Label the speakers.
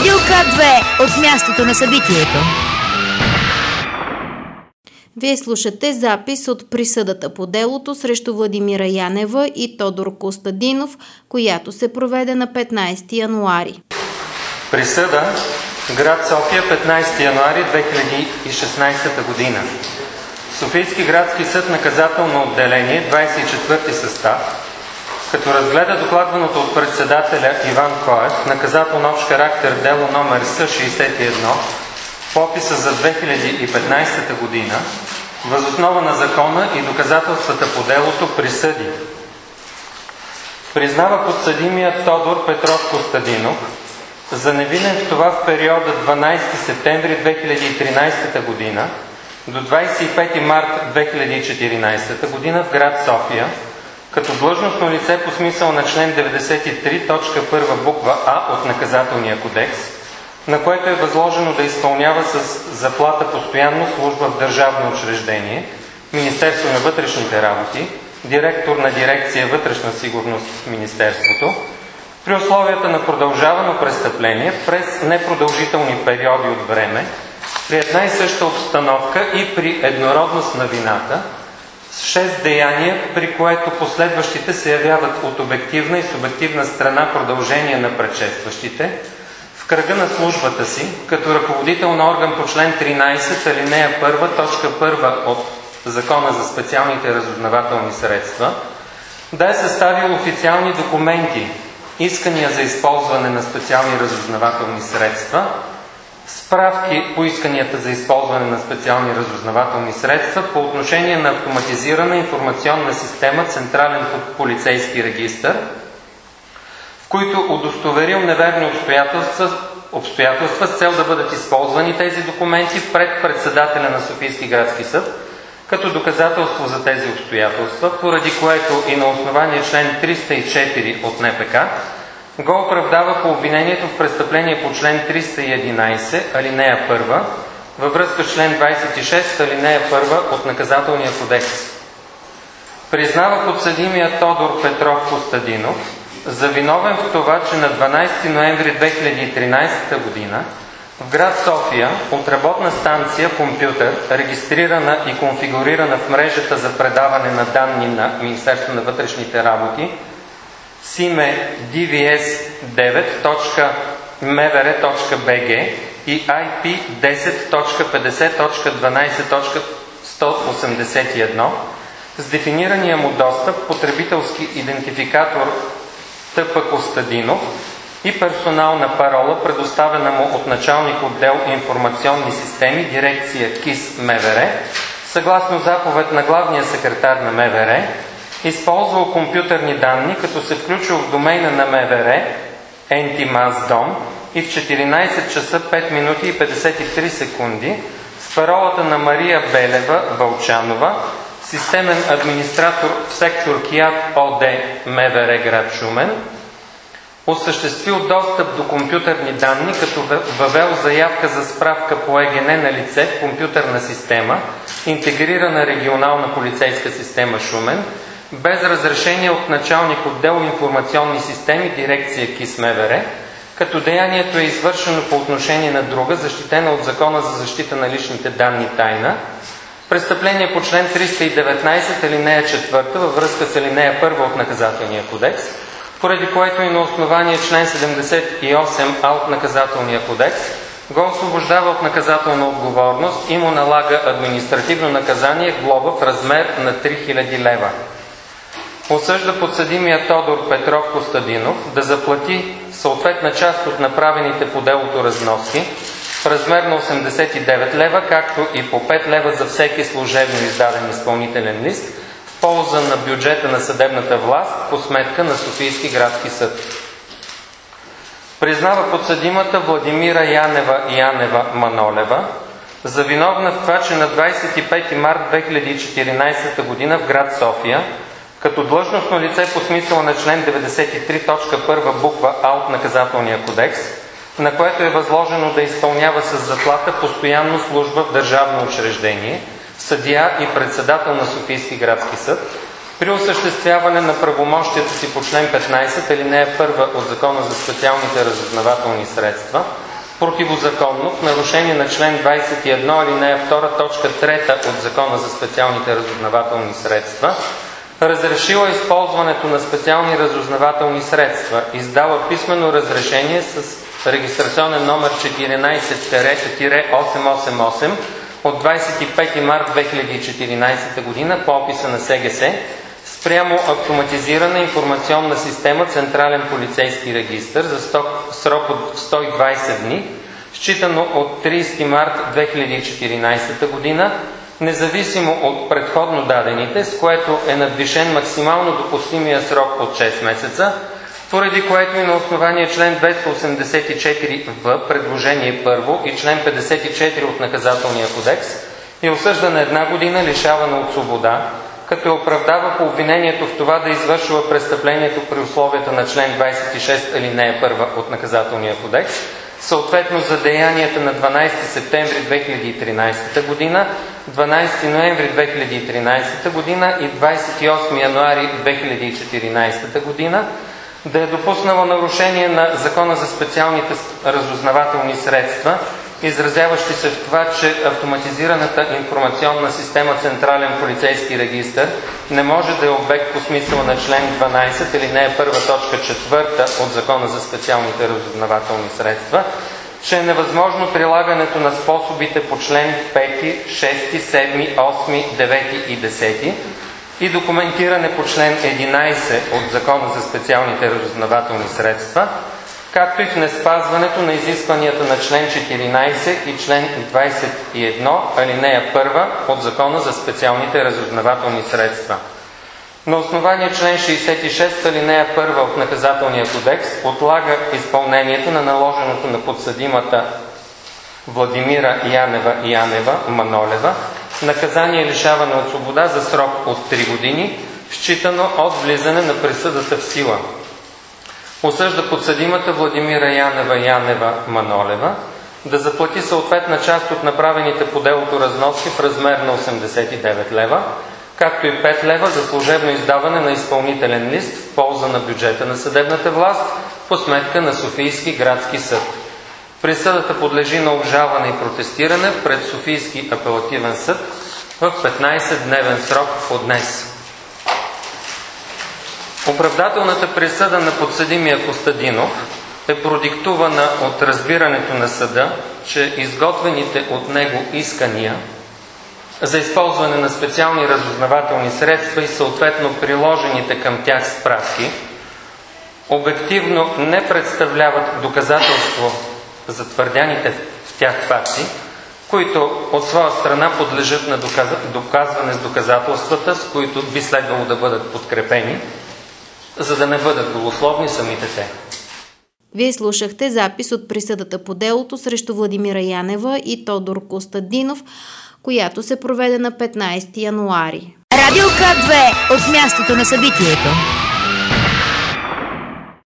Speaker 1: Радио К2 от мястото на събитието. Вие слушате запис от присъдата по делото срещу Владимира Янева и Тодор Костадинов, която се проведе на 15 януари.
Speaker 2: Присъда, град София, 15 януари 2016 година. Софийски градски съд, наказателно отделение, 24 състав, като разгледа докладваното от председателя Иван Коев, наказателно общ характер дело номер С-61, по описа за 2015 година, въз основа на закона и доказателствата по делото присъди. Признава подсъдимия Тодор Петров Костадинов за невинен в това в периода 12 септември 2013 година до 25 март 2014 година в град София, като длъжностно лице по смисъл на член 93, точка 1, буква А от Наказателния кодекс, на което е възложено да изпълнява с заплата постоянно служба в държавно учреждение, Министерство на вътрешните работи, директор на дирекция вътрешна сигурност в Министерството, при условията на продължавано престъпление през непродължителни периоди от време, при една и съща обстановка и при еднородност на вината, с 6 деяния, при което последващите се явяват от обективна и субективна страна продължение на предшестващите, в кръга на службата си, като ръководител на орган по член 13, алинея 1, точка 1 от Закона за специалните разузнавателни средства, да е съставил официални документи, искания за използване на специални разузнавателни средства, справки по исканията за използване на специални разузнавателни средства по отношение на автоматизирана информационна система Централен полицейски регистър, в които удостоверил неверни обстоятелства с цел да бъдат използвани тези документи пред председателя на Софийски градски съд като доказателство за тези обстоятелства, поради което и на основание член 304 от НПК го оправдава по обвинението в престъпление по член 311, алинея 1, във връзка с член 26, алинея 1 от Наказателния кодекс. Признава подсъдимия Тодор Петров Костадинов за виновен в това, че на 12 ноември 2013 година в град София от работна станция компютър, регистрирана и конфигурирана в мрежата за предаване на данни на Министерство на вътрешните работи, с име dvs9.mvr.bg и IP 10.50.12.181 с дефинирания му достъп потребителски идентификатор ТП Костадинов и персонална парола, предоставена му от началник отдел информационни системи, дирекция КИС МВР, съгласно заповед на главния секретар на МВР, използвал компютърни данни, като се включил в домейна на МВР entimas.dom и в 14 часа 5 минути и 53 секунди с паролата на Мария Белева Вълчанова, системен администратор в сектор КИАД ОД МВР град Шумен, осъществил достъп до компютърни данни, като въвел заявка за справка по ЕГН на лице в компютърна система, интегрирана регионална полицейска система Шумен, без разрешение от началник отдел информационни системи, дирекция КИС МВР, като деянието е извършено по отношение на друга, защитена от Закона за защита на личните данни тайна, престъпление по член 319, алинея 4 във връзка с алинея 1 от Наказателния кодекс, поради което и на основание член 78А от Наказателния кодекс го освобождава от наказателна отговорност и му налага административно наказание глоба в размер на 3000 лева. Осъжда подсъдимия Тодор Петров Костадинов да заплати съответна част от направените по делото разноски в размер на 89 лева, както и по 5 лева за всеки служебно издаден изпълнителен лист в полза на бюджета на съдебната власт по сметка на Софийски градски съд. Признава подсъдимата Владимира Янева Манолева за виновна в това, че на 25 март 2014 г. в град София като длъжностно лице по смисъла на член 93, точка 1, буква А от Наказателния кодекс, на което е възложено да изпълнява с заплата постоянно служба в държавно учреждение, съдия и председател на Софийски градски съд, при осъществяване на правомощията си по член 15, алинея 1 от Закона за специалните разузнавателни средства, противозаконно, в нарушение на член 21, алинея 2, точка 3 от Закона за специалните разузнавателни средства, разрешила използването на специални разузнавателни средства, издала писмено разрешение с регистрационен номер 14-888 от 25 март 2014 г. по описа на СГС, спрямо автоматизирана информационна система Централен полицейски регистър за срок от 120 дни, считано от 30 март 2014 г., независимо от предходно дадените, с което е надвишен максимално допустимия срок от 6 месеца, поради което и на основание член 284в, предложение първо и член 54 от Наказателния кодекс е осъждана 1 година лишавана от свобода, като я оправдава по обвинението в това да извършила престъплението при условията на член 26 алинея 1 от Наказателния кодекс, съответно за деянията на 12 септември 2013 г., 12 ноември 2013 г. и 28 януари 2014 г., да е допуснала нарушение на Закона за специалните разузнавателни средства, изразяващи се в това, че автоматизираната информационна система Централен полицейски регистър не може да е обект по смисъла на член 12, алинея 1, точка 4 от Закона за специалните разузнавателни средства, че е невъзможно прилагането на способите по член 5, 6, 7, 8, 9 и 10 и документиране по член 11 от Закона за специалните разузнавателни средства, както и в неспазването на изискванията на член 14 и член 21, алинея 1 от Закона за специалните разузнавателни средства. На основание член 66, алинея 1 от Наказателния кодекс отлага изпълнението на наложеното на подсъдимата Владимира Янева Манолева наказание лишаване от свобода за срок от 3 години, считано от влизане на присъдата в сила. Осъжда подсъдимата Владимира Янева Манолева да заплати съответна част от направените по делото разноски в размер на 89 лева, както и 5 лева за служебно издаване на изпълнителен лист в полза на бюджета на съдебната власт по сметка на Софийски градски съд. Присъдата подлежи на обжалване и протестиране пред Софийски апелативен съд в 15-дневен срок от днес. Оправдателната присъда на подсъдимия Костадинов е продиктувана от разбирането на съда, че изготвените от него искания за използване на специални разузнавателни средства и съответно приложените към тях справки обективно не представляват доказателство за твърдяните в тях факти, които от своя страна подлежат на доказване с доказателствата, с които би следвало да бъдат подкрепени, за да не бъдат голословни самите те.
Speaker 1: Вие слушахте запис от присъдата по делото срещу Владимира Янева и Тодор Костадинов, която се проведе на 15 януари.
Speaker 3: Радио К2 от мястото на събитието.